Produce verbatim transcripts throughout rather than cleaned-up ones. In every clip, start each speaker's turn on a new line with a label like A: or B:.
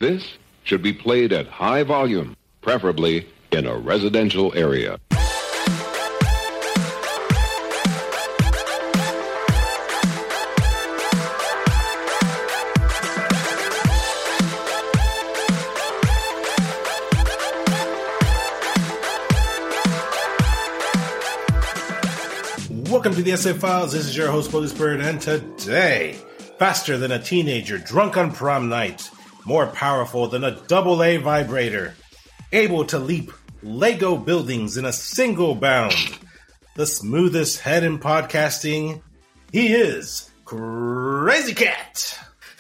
A: This should be played at high volume, preferably in a residential area.
B: Welcome to the S A Files. This is your host, Bully Spirit, and today, faster than a teenager drunk on prom night, more powerful than a double A vibrator, able to leap Lego buildings in a single bound, the smoothest head in podcasting, he is Crazy Cat.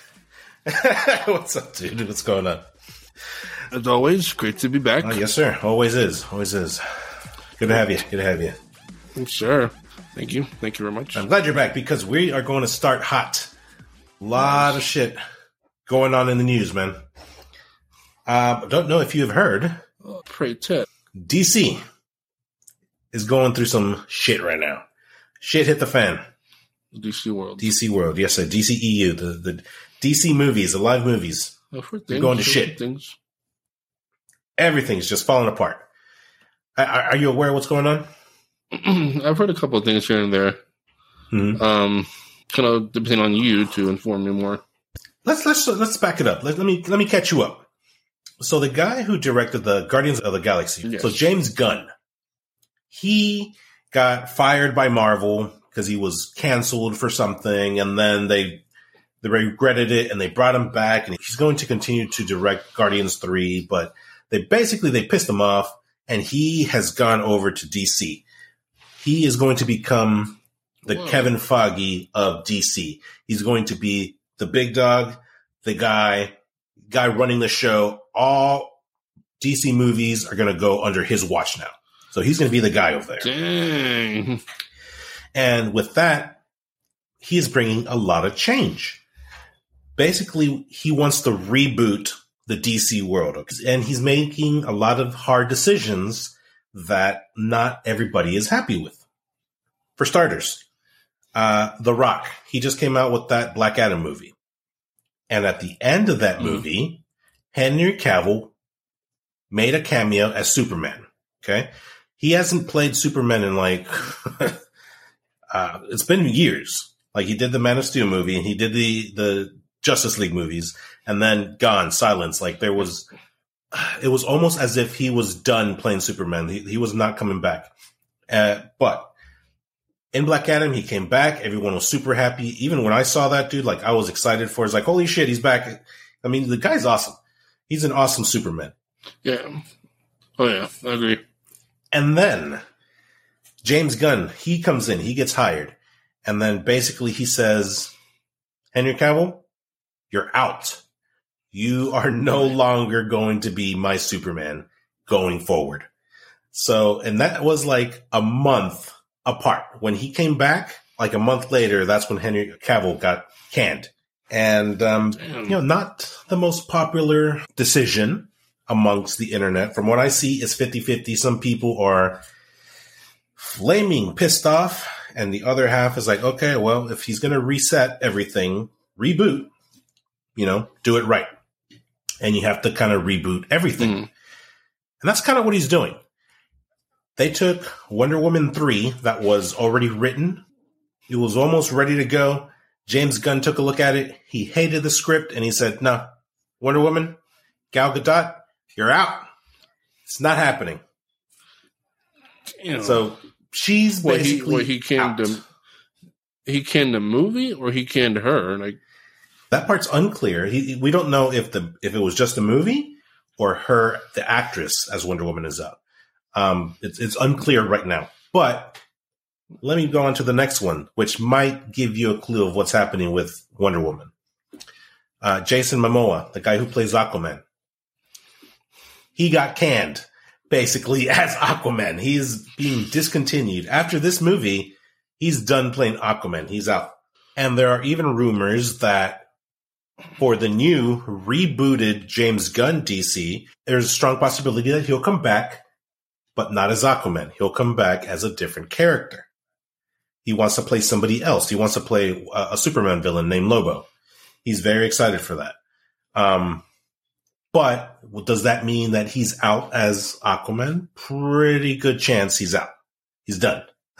B: What's up, dude? What's going on?
C: As always, great to be back.
B: Oh, yes, sir. Always is. Always is. Good to have you. Good to have you.
C: Sure. Thank you. Thank you very much.
B: I'm glad you're back because we are going to start hot. A lot of shit going on in the news, man. Uh, don't know if you've heard.
C: Oh, pray tell.
B: D C is going through some shit right now. Shit hit the fan.
C: D C World.
B: D C World. Yes, sir. D C E U. The, the D C movies, the live movies.
C: Oh, for
B: They're
C: things,
B: going to
C: for
B: shit.
C: Things.
B: Everything's just falling apart. Are, are you aware of what's going on?
C: I've heard a couple of things here and there.
B: Mm-hmm.
C: Um, kind of depending on you to inform me more.
B: Let's let's let's back it up. Let, let me let me catch you up. So the guy who directed the Guardians of the Galaxy,
C: Yes.
B: so James Gunn, he got fired by Marvel because he was canceled for something, and then they they regretted it and they brought him back, and he's going to continue to direct Guardians three, but they basically they pissed him off, and he has gone over to D C. He is going to become the
C: Whoa.
B: Kevin Feige of D C. He's going to be the big dog, the guy, guy running the show. All D C movies are going to go under his watch now. So he's going to be the guy over there.
C: Dang.
B: And with that, he is bringing a lot of change. Basically, he wants to reboot the D C world. And he's making a lot of hard decisions that not everybody is happy with. For starters, uh, The Rock, he just came out with that Black Adam movie. And at the end of that
C: Mm.
B: movie, Henry Cavill made a cameo as Superman. Okay. He hasn't played Superman in like, uh, it's been years. Like he did the Man of Steel movie and he did the, the Justice League movies and then gone, silence. Like there was, it was almost as if he was done playing Superman. He, he was not coming back. Uh, but in Black Adam, he came back. Everyone was super happy. Even when I saw that dude, like I was excited for it. It's like, holy shit, he's back. I mean, the guy's awesome. He's an awesome Superman.
C: Yeah. Oh, yeah. I agree.
B: And then James Gunn, he comes in, he gets hired. And then basically he says, Henry Cavill, you're out. You are no longer going to be my Superman going forward. So, and that was like a month apart. When he came back, like a month later, that's when Henry Cavill got canned. And, um, you know, not the most popular decision amongst the internet. From what I see, it's fifty-fifty. Some people are flaming pissed off, and the other half is like, okay, well, if he's going to reset everything, reboot, you know, do it right. And you have to kind of reboot everything.
C: Mm.
B: And that's kind of what he's doing. They took Wonder Woman three that was already written. It was almost ready to go. James Gunn took a look at it. He hated the script and he said, no, Wonder Woman, Gal Gadot, you're out. It's not happening.
C: You know,
B: So she's
C: what he,
B: basically
C: what he canned
B: out.
C: the, he canned the movie or he canned her? Like,
B: That part's unclear. He, we don't know if the if it was just a movie or her, the actress, as Wonder Woman is out. Um, it's it's unclear right now. But let me go on to the next one, which might give you a clue of what's happening with Wonder Woman. Uh, Jason Momoa, the guy who plays Aquaman, he got canned basically as Aquaman. He is being discontinued after this movie. He's done playing Aquaman. He's out, and there are even rumors that for the new rebooted James Gunn D C, there's a strong possibility that he'll come back, but not as Aquaman. He'll come back as a different character. He wants to play somebody else. He wants to play a, a Superman villain named Lobo. He's very excited for that. Um, But does that mean that he's out as Aquaman? Pretty good chance he's out. He's done.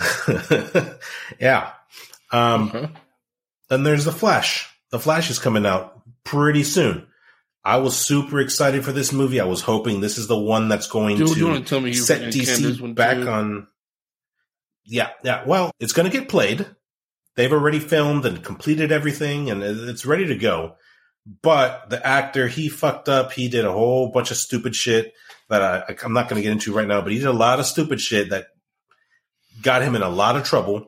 B: yeah. Um,
C: Okay.
B: Then there's The Flash. The Flash is coming out pretty soon. I was super excited for this movie. I was hoping this is the one that's going
C: Dude,
B: to
C: you want to tell me you
B: set
C: and
B: D
C: Cam this
B: C
C: one
B: back
C: too?
B: on. Yeah, yeah. Well, it's going to get played. They've already filmed and completed everything, and it's ready to go. But the actor, he fucked up. He did a whole bunch of stupid shit that I, I'm not going to get into right now, but he did a lot of stupid shit that got him in a lot of trouble.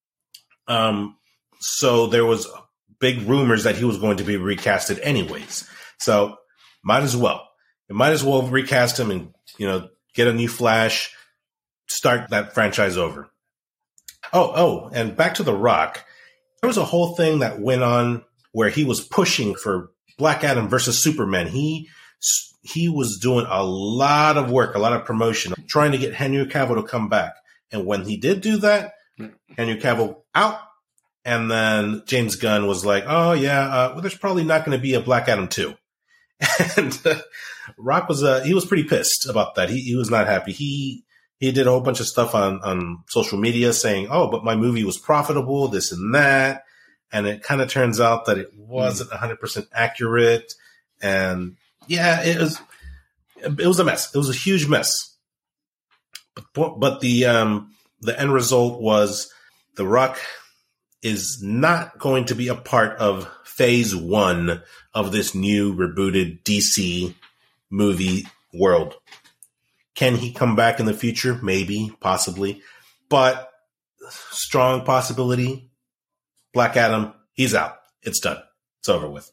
B: Um, so there was big rumors that he was going to be recasted anyways. So might as well. You might as well recast him and, you know, get a new Flash, start that franchise over. Oh, oh, and back to The Rock. There was a whole thing that went on where he was pushing for Black Adam versus Superman. He he was doing a lot of work, a lot of promotion, trying to get Henry Cavill to come back. And when he did do that, Henry Cavill out. And then James Gunn was like, oh, yeah, uh, well, there's probably not going to be a Black Adam two. And uh, Rock was uh, he was pretty pissed about that. He, he was not happy. He he did a whole bunch of stuff on, on social media saying, oh, but my movie was profitable, this and that. And it kind of turns out that it wasn't one hundred percent accurate. And yeah, it was it was a mess. It was a huge mess. But, but the um, the end result was The Rock is not going to be a part of phase one of this new rebooted D C movie world. Can he come back in the future? Maybe, possibly. But strong possibility. Black Adam, he's out. It's done. It's over with.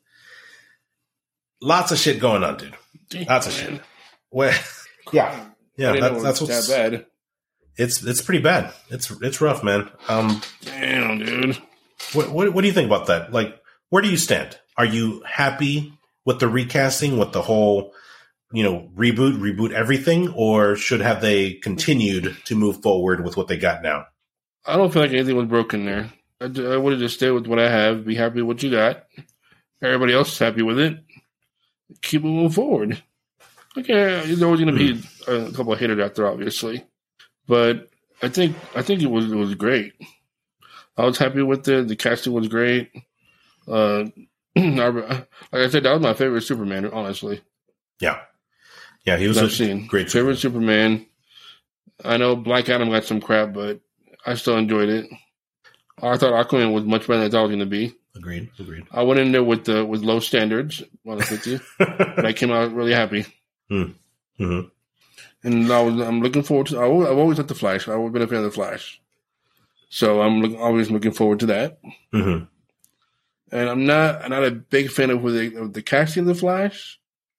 B: Lots of shit going on, dude.
C: Damn,
B: Lots of
C: man.
B: shit. Well, yeah, yeah.
C: I didn't
B: That,
C: know it
B: that's
C: was
B: what's
C: that bad.
B: It's it's pretty bad. It's it's rough, man. Um,
C: Damn, dude.
B: what, what what do you think about that? Like, where do you stand? Are you happy with the recasting, with the whole, you know, reboot, reboot everything, or should have they continued to move forward with what they got now?
C: I don't feel like anything was broken there. I, I would have just stayed with what I have, be happy with what you got. Everybody else is happy with it. Keep moving forward. Okay, there's always going to be a couple of haters out there, obviously, but I think I think it was it was great. I was happy with it. The casting was great. Uh, like I said, that was my favorite Superman, honestly.
B: Yeah, yeah, he was
C: I've
B: a
C: seen
B: great
C: favorite Superman. I know Black Adam got some crap, but I still enjoyed it. I thought Aquaman was much better than I thought it was going to be.
B: Agreed, agreed.
C: I went in there with uh, with low standards, to be honest with you, but I came out really happy.
B: Mm-hmm.
C: And I was, I'm looking forward to. I always, I've always liked the Flash. I've always been a fan of the Flash, so I'm look, always looking forward to that.
B: Mm-hmm.
C: And I'm not I'm not a big fan of the, of the casting of the Flash,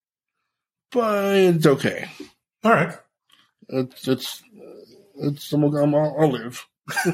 C: but it's okay.
B: All right.
C: It's it's it's. I'm, I'm, I'll, I'll live.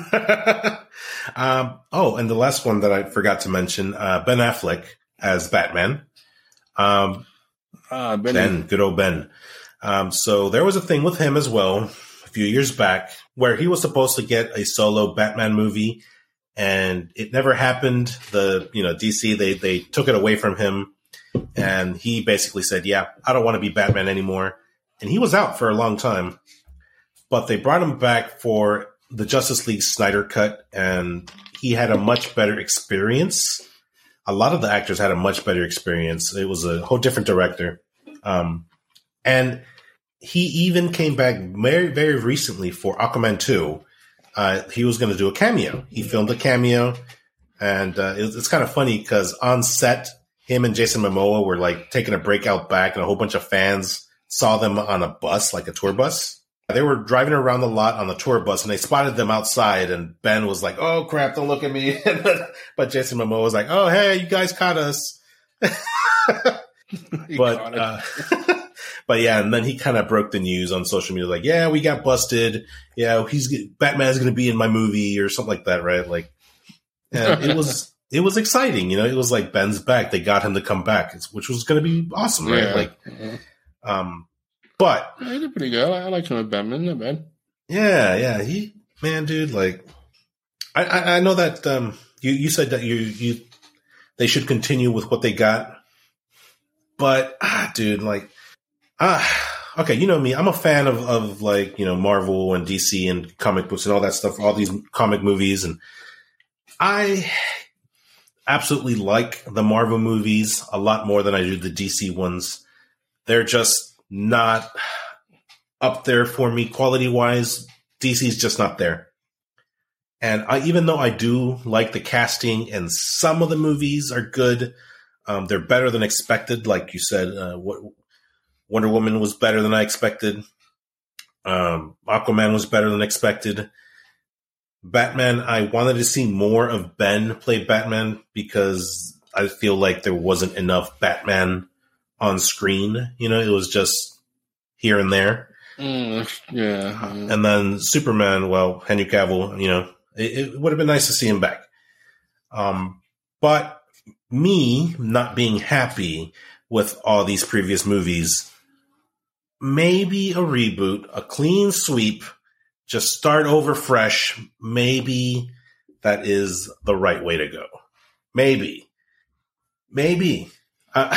B: um, oh, and the last one that I forgot to mention, uh, Ben Affleck as Batman. Um,
C: Ah, Ben.
B: Ben, good old Ben. Um, so there was a thing with him as well a few years back where he was supposed to get a solo Batman movie, and it never happened. The you know D C they they took it away from him, and he basically said, "Yeah, I don't want to be Batman anymore," and he was out for a long time. But they brought him back for the Justice League Snyder Cut, and he had a much better experience. A lot of the actors had a much better experience. It was a whole different director. Um, and he even came back very, very recently for Aquaman two. Uh, he was going to do a cameo. He filmed a cameo. And uh, it, it's kind of funny because on set, him and Jason Momoa were like taking a break out back, and a whole bunch of fans saw them on a bus, like a tour bus. They were driving around the lot on the tour bus, and they spotted them outside, and Ben was like, oh, crap, don't look at me. But Jason Momoa was like, oh, hey, you guys caught us. but, uh, but yeah, and then he kind of broke the news on social media, like, yeah, we got busted. Yeah, he's Batman's going to be in my movie or something like that, right? Like, and it was it was exciting, you know. It was like Ben's back. They got him to come back, which was going to be awesome, right?
C: Yeah.
B: Like, um. But
C: Yeah, he did pretty good. I, I like him as Batman. Not bad.
B: yeah, yeah, he man, dude, like I, I, I know that um, you you said that you you they should continue with what they got, but ah, dude, like, ah, okay, you know me. I'm a fan of of like you know Marvel and D C and comic books and all that stuff. All these comic movies, and I absolutely like the Marvel movies a lot more than I do the D C ones. They're just not up there for me quality wise. D C's just not there. And I, even though I do like the casting and some of the movies are good, um, they're better than expected. Like you said, uh, what, Wonder Woman was better than I expected. Um, Aquaman was better than expected. Batman, I wanted to see more of Ben play Batman because I feel like there wasn't enough Batman on screen. You know, it was just here and there.
C: Mm, yeah.
B: And then Superman, well, Henry Cavill, you know, it, it would have been nice to see him back. Um, but me not being happy with all these previous movies, maybe a reboot, a clean sweep, just start over fresh. Maybe that is the right way to go. Maybe. Maybe. Uh,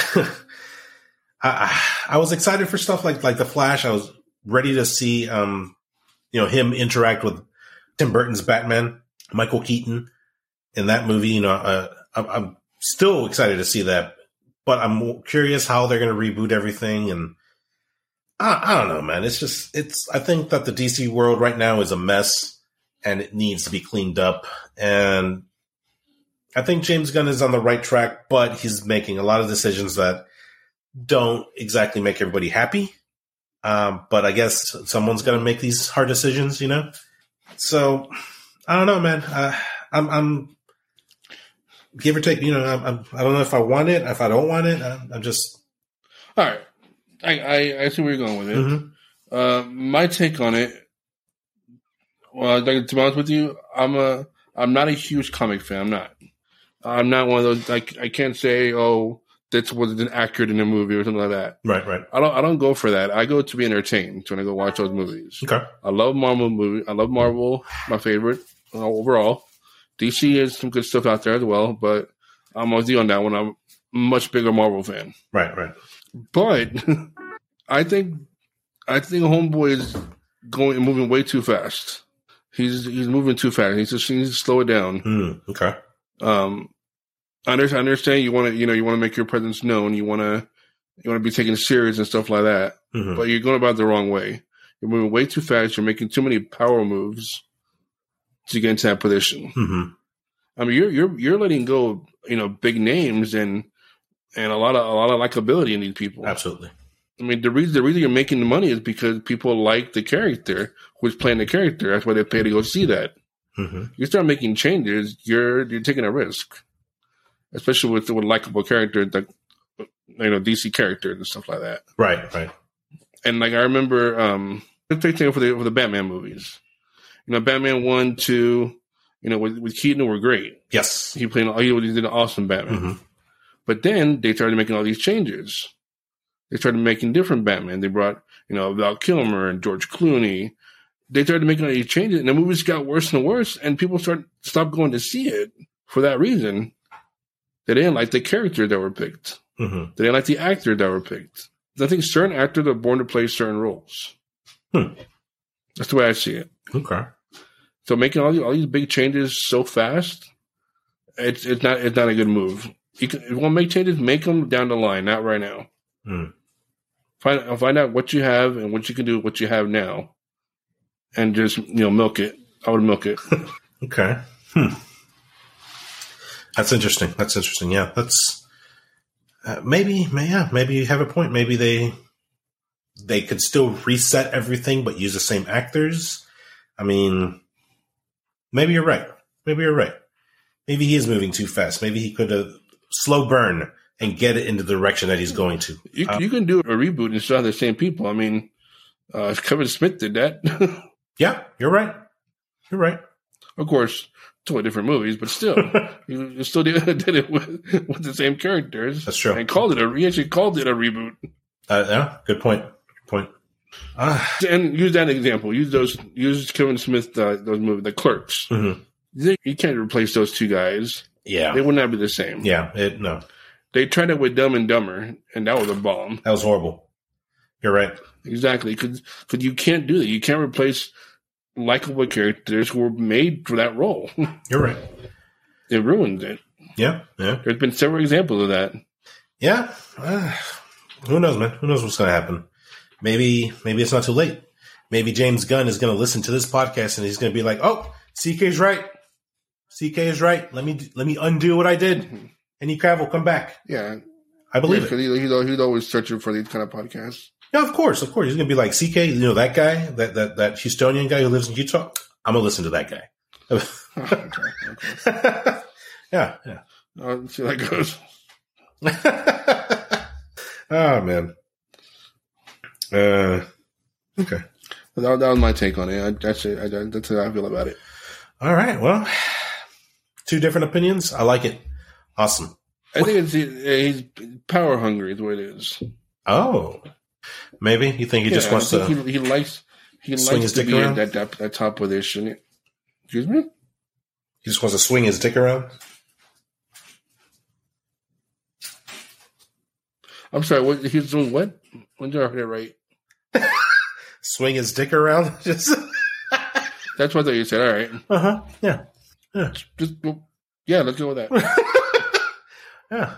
B: I, I was excited for stuff like, like The Flash. I was ready to see, um, you know, him interact with Tim Burton's Batman, Michael Keaton in that movie. You know, uh, I'm, I'm still excited to see that, but I'm curious how they're going to reboot everything. And I, I don't know, man. It's just, it's, I think that the D C world right now is a mess and it needs to be cleaned up. And I think James Gunn is on the right track, but he's making a lot of decisions that don't exactly make everybody happy. Um, but I guess someone's going to make these hard decisions, you know? So I don't know, man. Uh, I'm, I'm give or take, you know, I'm, I'm, I don't know if I want it, if I don't want it. I'm, I'm just.
C: All right. I, I, I see where you're going with it. Mm-hmm. Uh, my take on it, well, like, to be honest with you, I'm a, I'm not a huge comic fan. I'm not. I'm not one of those, like, I can't say, oh, this wasn't accurate in a movie or something like that.
B: Right, right.
C: I don't I don't go for that. I go to be entertained when I go watch those movies.
B: Okay.
C: I love Marvel movies. I love Marvel, my favorite uh, overall. D C is some good stuff out there as well, but I'm with you on that one. I'm a much bigger Marvel fan.
B: Right, right.
C: But I think I think Homeboy is going moving way too fast. He's he's moving too fast. He just needs to slow it down.
B: Mm, okay.
C: Um I understand you want to, you know, you want to make your presence known. You want to, you want to be taken serious and stuff like that. Mm-hmm. But you're going about it the wrong way. You're moving way too fast. You're making too many power moves to get into that position. Mm-hmm. I mean, you're you're you're letting go of, you know, big names and and a lot of a lot of likability in these people.
B: Absolutely.
C: I mean, the reason the reason you're making the money is because people like the character who's playing the character. That's why they pay to go see that. Mm-hmm. You start making changes, you're you're taking a risk. Especially with with likable characters, like, you know, D C characters and stuff like that.
B: Right, right.
C: And like I remember, um, let's take for the for the Batman movies. You know, Batman one, two, you know, with, with Keaton were great.
B: Yes,
C: he played. He did an awesome Batman. Mm-hmm. But then they started making all these changes. They started making different Batman. They brought, you know, Val Kilmer and George Clooney. They started making all these changes, and the movies got worse and worse. And people started stopped going to see it for that reason. They didn't like the character that were picked. Mm-hmm. They didn't like the actor that were picked. I think certain actors are born to play certain roles. Hmm. That's the way I see it.
B: Okay.
C: So making all these, all these big changes so fast, it's it's not it's not a good move. You can, if you want to make changes, make them down the line, not right now. Hmm. Find find out what you have and what you can do with what you have now, and just, you know, milk it. I would milk it.
B: Okay. Hmm. That's interesting. That's interesting. Yeah, that's uh, maybe. Yeah, maybe you have a point. Maybe they they could still reset everything, but use the same actors. I mean, maybe you're right. Maybe you're right. Maybe he is moving too fast. Maybe he could have slow burn and get it into the direction that he's going to.
C: You,
B: um,
C: you can do a reboot and still have the same people. I mean, uh, Kevin Smith did that.
B: Yeah, you're right. You're right.
C: Of course. Totally different movies, but still, you still did, did it with, with the same characters.
B: That's true.
C: And called it a, he actually called it a reboot.
B: Uh, yeah, good point. Good point.
C: Uh, and use that example. Use those. Use Kevin Smith. Uh, those movies, The Clerks. Mm-hmm. You can't replace those two guys.
B: Yeah,
C: they would not be the same.
B: Yeah, it, no.
C: They tried it with Dumb and Dumber, and that was a bomb.
B: That was horrible. You're right.
C: Exactly, because you can't do that. You can't replace likable characters who were made for that role.
B: You're right.
C: It ruins it.
B: Yeah, yeah.
C: There's been several examples of that.
B: Yeah. Uh, who knows, man? Who knows what's going to happen? Maybe, maybe it's not too late. Maybe James Gunn is going to listen to this podcast and he's going to be like, "Oh, C K's right. C K is right. Let me let me undo what I did." Mm-hmm. Henry Cavill, come back.
C: Yeah,
B: I believe
C: yeah,
B: it.
C: He, he's, he's always searching for these kind of podcasts.
B: Yeah, of course, of course. He's going to be like, C K, you know that guy, that that that Houstonian guy who lives in Utah. I'm gonna listen to that guy.
C: okay, okay.
B: yeah, yeah.
C: I'll see how that goes.
B: Oh man. Uh, okay.
C: That, that was my take on it. I, that's it. I, that's how I feel about it.
B: All right. Well, two different opinions. I like it. Awesome.
C: I think it's he's power hungry is what it is.
B: Oh, maybe you think he
C: yeah,
B: just wants to.
C: He, he likes he likes to be in that, that that top position. Excuse me.
B: He just wants to swing his dick around.
C: I'm sorry. What he's doing? What? When did I hear it right?
B: Swing his dick around. Just
C: that's what you said. All right.
B: Uh huh. Yeah. Yeah.
C: Just, yeah. Let's go with that.
B: Yeah.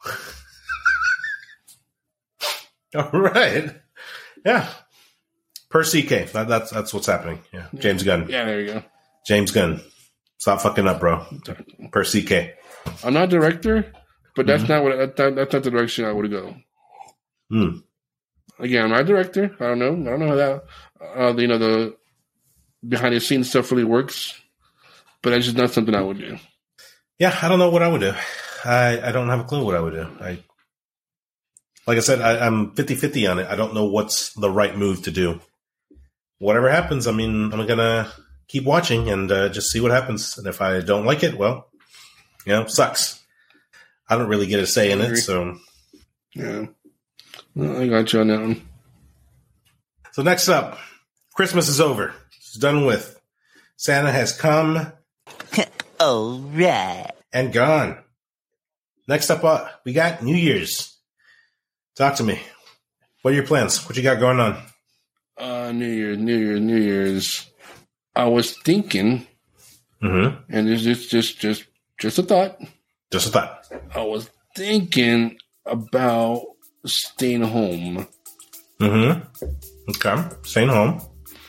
B: All right. Yeah. Per C K. That, that's that's what's happening. Yeah. James Gunn.
C: Yeah. There you go.
B: James Gunn. Stop fucking up, bro. Per C K.
C: I'm not a director, but that's
B: mm-hmm.
C: not what that, that's not the direction I would go.
B: Hmm.
C: Again, I'm not a director. I don't know. I don't know how that, uh, you know, the behind the scenes stuff really works. But that's just not something I would do.
B: Yeah, I don't know what I would do. I, I don't have a clue what I would do. I, like I said, I, I'm fifty-fifty on it. I don't know what's the right move to do. Whatever happens, I mean, I'm going to keep watching and uh, just see what happens. And if I don't like it, well, you know, sucks. I don't really get a say in it, so.
C: Yeah. Well, I got you on that one.
B: So next up, Christmas is over. It's done with. Santa has come.
D: All right.
B: And gone. Next up, uh, we got New Year's. Talk to me. What are your plans? What you got going on?
C: Uh, New Year's, New Year's, New Year's. I was thinking,
B: mm-hmm.
C: and it's just, just, just, just a thought.
B: Just a thought.
C: I was thinking about staying home.
B: Mm-hmm. Okay. Staying home.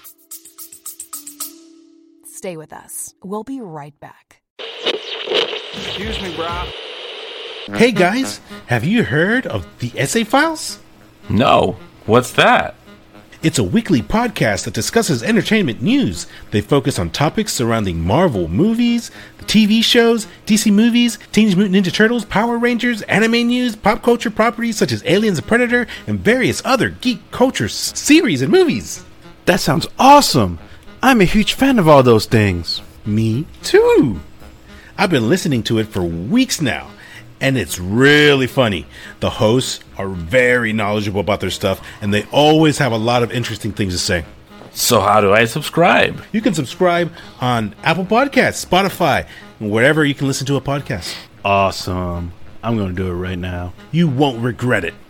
E: Stay with us. We'll be right back.
C: Excuse me, bro.
B: Hey guys, have you heard of the Essay Files?
F: No. What's that?
B: It's a weekly podcast that discusses entertainment news. They focus on topics surrounding Marvel movies, T V shows, D C movies, Teenage Mutant Ninja Turtles, Power Rangers, anime news, pop culture properties such as Aliens and Predator, and various other geek culture s- series and movies.
G: That sounds awesome! I'm a huge fan of all those things.
B: Me too! I've been listening to it for weeks now, and it's really funny. The hosts are very knowledgeable about their stuff, and they always have a lot of interesting things to say.
F: So how do I subscribe?
B: You can subscribe on Apple Podcasts, Spotify, and wherever you can listen to a podcast.
G: Awesome. I'm going to do it right now.
B: You won't regret it.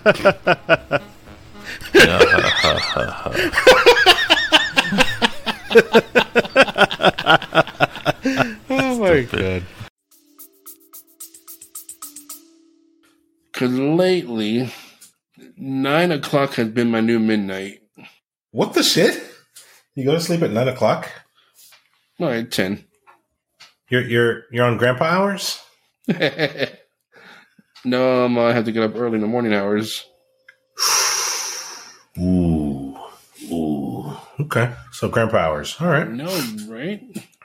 B: Oh my god.
C: Because lately, nine o'clock has been my new midnight.
B: What the shit? You go to sleep at nine o'clock?
C: No, at ten.
B: You're you're you're on grandpa hours?
C: No, um, I have to get up early in the morning hours.
B: Ooh. Ooh. Okay. So grandpa hours. All right.
C: No, right?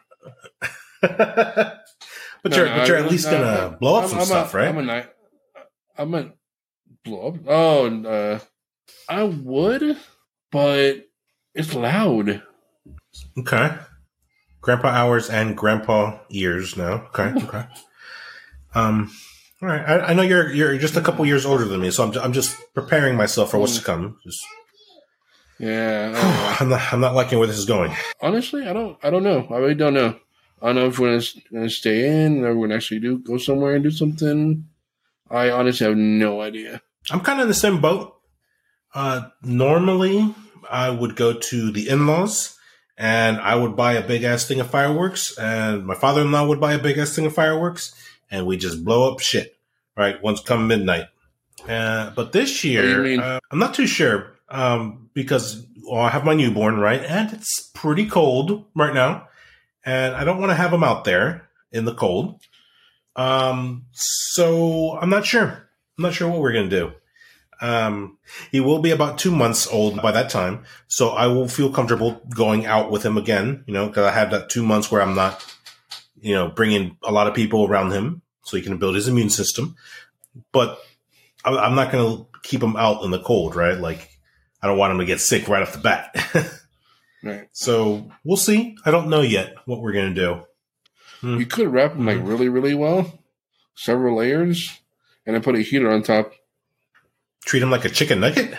B: but
C: No,
B: you're
C: no,
B: but you're
C: I-
B: at least
C: no,
B: gonna
C: no.
B: blow up
C: I'm-
B: some
C: I'm
B: stuff,
C: a,
B: right?
C: I'm a night. I'm a blow up. Oh, and, uh, I would, but it's loud.
B: Okay. Grandpa hours and grandpa ears now. Okay. Okay. um. All right. I, I know you're you're just a couple years older than me, so I'm ju- I'm just preparing myself for what's to come. Just,
C: Yeah. I don't know.
B: I'm not I'm not liking where this is going.
C: Honestly, I don't. I don't know. I really don't know. I don't know if we're gonna, gonna stay in or we're gonna actually do go somewhere and do something. I honestly have no idea.
B: I'm kind of in the same boat. Uh, normally, I would go to the in-laws and I would buy a big-ass thing of fireworks, and my father-in-law would buy a big-ass thing of fireworks, and we just blow up shit, right, once come midnight. Uh, but this year, uh, I'm not too sure, um, because well, I have my newborn, right, and it's pretty cold right now, and I don't want to have him out there in the cold. Um, so I'm not sure. I'm not sure what we're going to do. Um, he will be about two months old by that time, so I will feel comfortable going out with him again, you know, because I have that two months where I'm not, you know, bringing a lot of people around him so he can build his immune system. But I'm not going to keep him out in the cold, right? Like, I don't want him to get sick right off the bat.
C: Right.
B: So we'll see. I don't know yet what we're going to do. Hmm.
C: You could wrap him like really, really well, several layers, and then put a heater on top.
B: Treat him like a chicken nugget?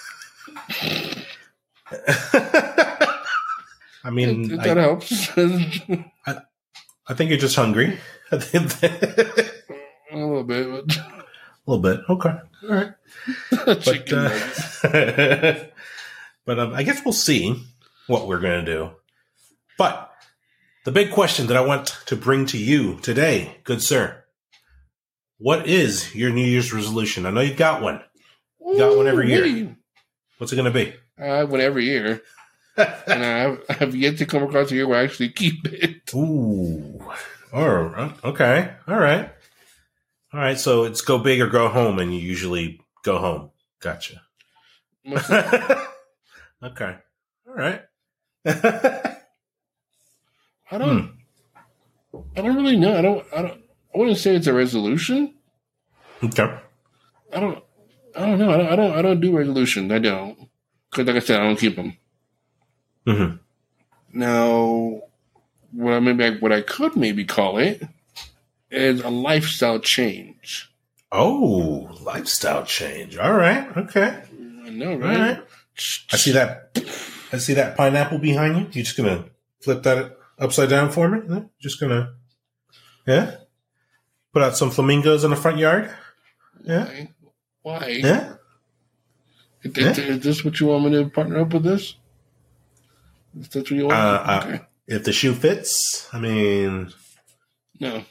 B: I mean,
C: If that
B: I,
C: helps.
B: I, I think you're just hungry. I think that-
C: A little bit, but
B: a little bit. Okay. All right. But,
C: chicken
B: uh,
C: nuggets.
B: but um, I guess we'll see what we're going to do. But the big question that I want to bring to you today, good sir, what is your New Year's resolution? I know you've got one. You got one every year.
C: Ooh,
B: What's it going to be?
C: I have one every year, and I have, I have yet to come across a year where I actually keep it.
B: Ooh. Oh, okay. All right. All right. So it's go big or go home, and you usually go home. Gotcha. Okay. All right.
C: I don't. Hmm. I don't really know. I don't. I don't. I wouldn't say it's a resolution.
B: Okay.
C: I don't. I don't know. I don't. I don't, I don't do resolutions. I don't. Because, like I said, I don't keep them.
B: Mm-hmm.
C: Now, what I maybe what I could maybe call it is a lifestyle change.
B: Oh, lifestyle change. All right. Okay.
C: I know,
B: All
C: right?
B: right. I see that. I see that pineapple behind you. You just gonna flip that upside down for me? Yeah? Just gonna, yeah. Put out some flamingos in the front yard. Yeah.
C: Why? Why?
B: Yeah.
C: Is,
B: Yeah.
C: is this what you want me to partner up with this? Is that what you want?
B: Uh,
C: okay.
B: uh, if the shoe fits, I mean,
C: No.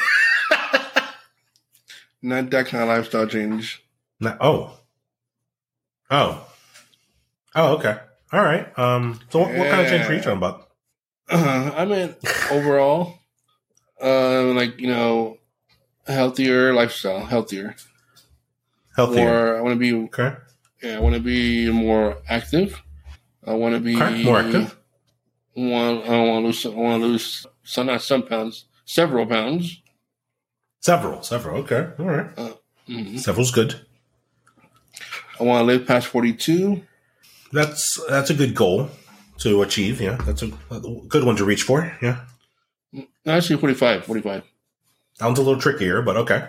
C: Not that kind of lifestyle change.
B: no, oh, oh, oh, okay, all right. Um, so what, what kind of change were you talking about?
C: Uh, I meant overall, uh, like, you know, healthier lifestyle, healthier.
B: Healthier.
C: More, I want to be,
B: Okay.
C: yeah, I want to be more active. I want to be
B: Okay. More active.
C: Want, I want to lose, I want to lose some, not some pounds, several pounds.
B: Several. Several. Okay. All right.
C: Uh, mhm.
B: Several's good.
C: I want to live past forty-two.
B: That's that's a good goal to achieve. Yeah, that's a, a good one to reach for. Yeah,
C: No, actually, forty-five. forty-five.
B: that one's a little trickier, but okay.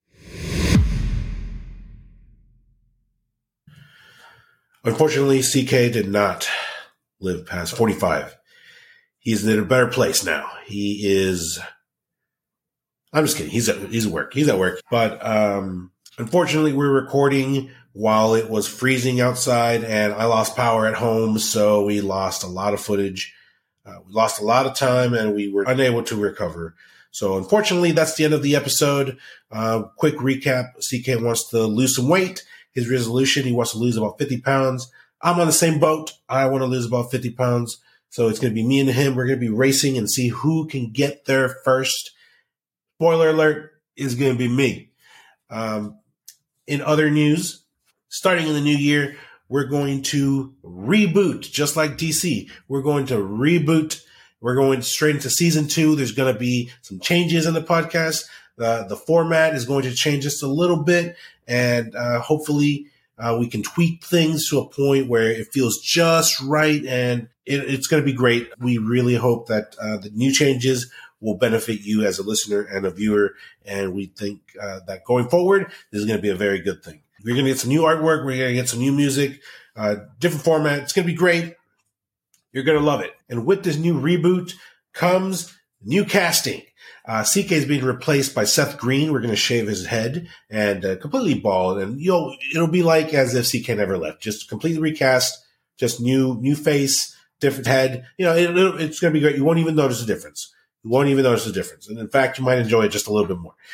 B: Unfortunately, C K did not live past forty-five. He's in a better place now. He is. I'm just kidding. He's at he's at work. He's at work. But um, unfortunately, we're recording while it was freezing outside, and I lost power at home, so we lost a lot of footage. Uh, we lost a lot of time, and we were unable to recover. So unfortunately, that's the end of the episode. Uh, quick recap. C K wants to lose some weight. His resolution, he wants to lose about fifty pounds. I'm on the same boat. I want to lose about fifty pounds. So it's going to be me and him. We're going to be racing and see who can get there first. Spoiler alert, is going to be me. Um, in other news, starting in the new year, we're going to reboot, just like D C. We're going to reboot. We're going straight into season two. There's going to be some changes in the podcast. Uh, the format is going to change just a little bit, and uh, hopefully uh, we can tweak things to a point where it feels just right, and it, it's going to be great. We really hope that uh, the new changes will benefit you as a listener and a viewer, and we think uh, that going forward, this is going to be a very good thing. We're going to get some new artwork. We're going to get some new music, uh, different format. It's going to be great. You're going to love it. And with this new reboot comes new casting. Uh, C K is being replaced by Seth Green. We're going to shave his head and uh, completely bald. And you'll, it'll be like as if C K never left. Just completely recast, just new new face, different head. You know, it, it, it's going to be great. You won't even notice the difference. You won't even notice the difference. And in fact, you might enjoy it just a little bit more.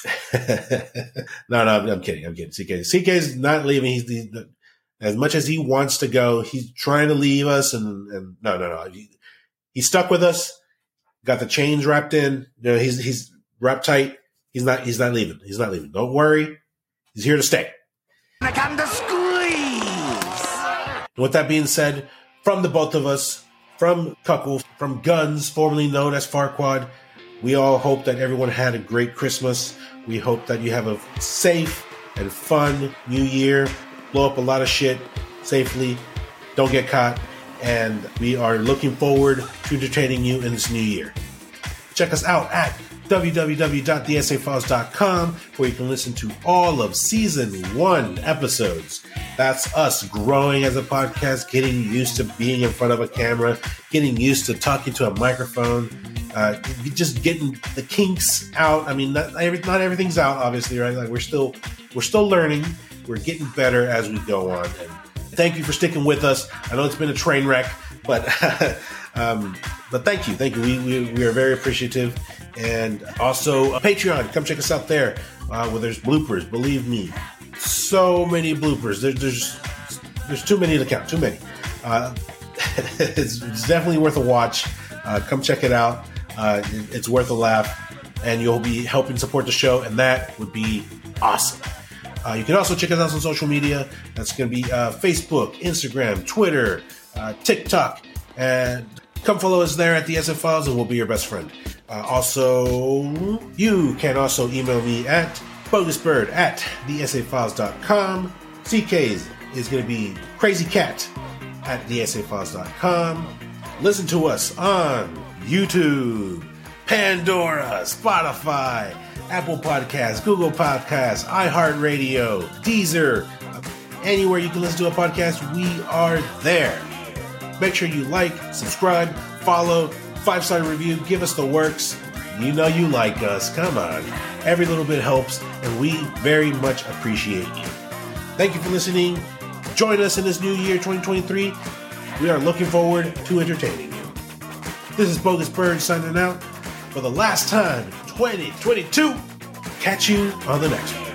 B: no, no, I'm, I'm kidding. I'm kidding. C K, C K's not leaving. He's the, as much as he wants to go, he's trying to leave us. And, and no, no, no. He, he's stuck with us. Got the chains wrapped in. You know, he's he's wrapped tight. He's not he's not leaving. He's not leaving. Don't worry. He's here to stay.
D: I come to squeeze.
B: With that being said, from the both of us, from Cuckle, from Guns, formerly known as Farquad, we all hope that everyone had a great Christmas. We hope that you have a safe and fun New Year. Blow up a lot of shit safely. Don't get caught. And we are looking forward to entertaining you in this new year. Check us out at w w w dot the s a files dot com where you can listen to all of season one episodes. That's us growing as a podcast, getting used to being in front of a camera, getting used to talking to a microphone, uh, just getting the kinks out. I mean, not, every, not everything's out, obviously, right? Like we're still we're still learning. We're getting better as we go on. And thank you for sticking with us. I know it's been a train wreck, but um, but thank you, thank you. We, we we are very appreciative, and also a Patreon. Come check us out there, uh, where there's bloopers. Believe me, so many bloopers. There, there's there's too many to count. Too many. Uh, it's, it's definitely worth a watch. Uh, come check it out. Uh, it, it's worth a laugh, and you'll be helping support the show, and that would be awesome. Uh, you can also check us out on social media. That's going to be uh, Facebook, Instagram, Twitter, uh, TikTok. And come follow us there at the S F Files and we'll be your best friend. Uh, also, you can also email me at bogusbird at the s a files dot com. C K's is going to be crazycat at the s a files dot com. Listen to us on YouTube, Pandora, Spotify, Apple Podcasts, Google Podcasts, iHeartRadio, Deezer, anywhere you can listen to a podcast, we are there. Make sure you like, subscribe, follow, five-star review, give us the works. You know you like us. Come on. Every little bit helps, and we very much appreciate you. Thank you for listening. Join us in this new year, twenty twenty-three. We are looking forward to entertaining you. This is Bogus Bird signing out for the last time, twenty twenty-two. Catch you on the next one.